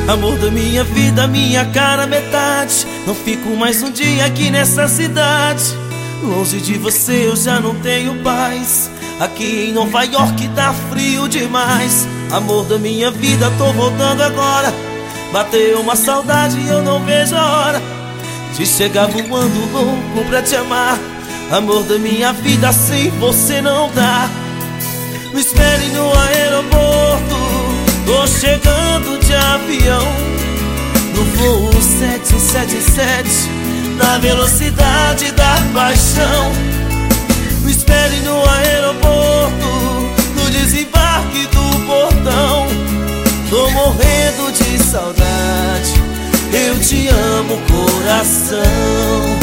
Amor da minha vida, minha cara metade. Não fico mais um dia aqui nessa cidade. Longe de você eu já não tenho paz. Aqui em Nova York tá frio demais. Amor da minha vida, tô voltando agora. Bateu uma saudade e eu não vejo a hora de chegar voando louco pra te amar. Amor da minha vida, sem você não dá. Me espere no aeroporto, tô chegando de avião, no voo 777, na velocidade da paixão. Me espere no aeroporto, no desembarque do portão. Tô morrendo de saudade, eu te amo, coração.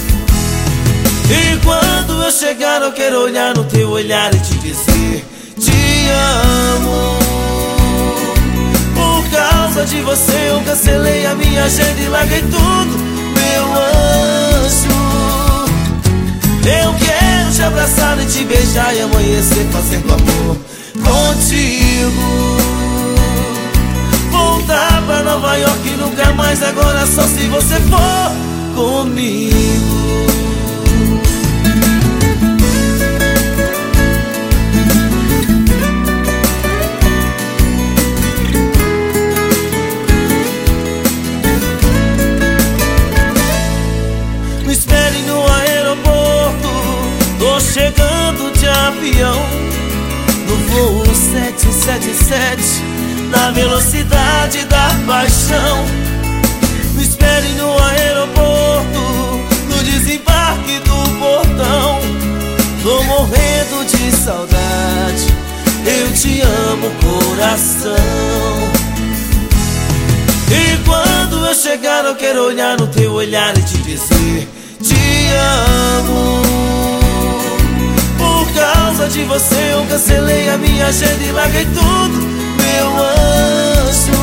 E quando eu chegar eu quero olhar no teu olhar e te dizer: te amo. Por causa de você eu cancelei a minha agenda e larguei tudo, meu anjo. Eu quero te abraçar e te beijar e amanhecer fazendo amor contigo. Voltar pra Nova York nunca mais, agora só se você for comigo. Me espere no aeroporto, tô chegando de avião, no voo 777, na velocidade da paixão. Me espere no aeroporto, no desembarque do portão. Tô morrendo de saudade, eu te amo, coração. E quando eu chegar eu quero olhar no teu olhar e te dizer: te amo. Por causa de você eu cancelei a minha agenda e larguei tudo, meu anjo.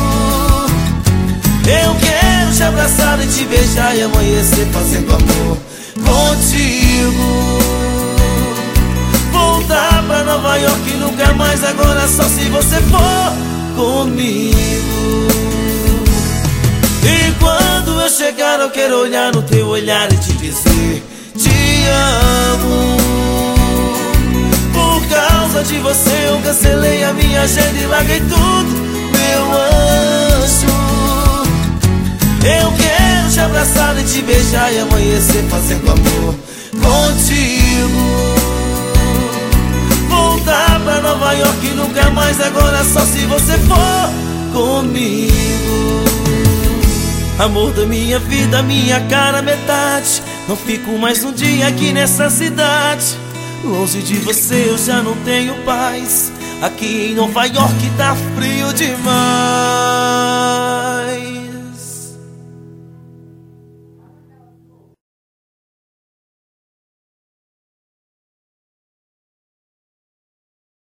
Eu quero te abraçar e te beijar e amanhecer fazendo amor contigo. Voltar pra Nova York nunca mais, agora só se você for comigo. E quando eu chegar eu quero olhar no teu olhar e te dizer: te amo. Por causa de você eu cancelei a minha agenda e larguei tudo, meu anjo. Eu quero te abraçar e te beijar e amanhecer fazendo amor contigo. Voltar pra Nova York nunca mais, agora só se você for comigo. Amor da minha vida, minha cara metade. Não fico mais um dia aqui nessa cidade. Longe de você eu já não tenho paz. Aqui em Nova York tá frio demais.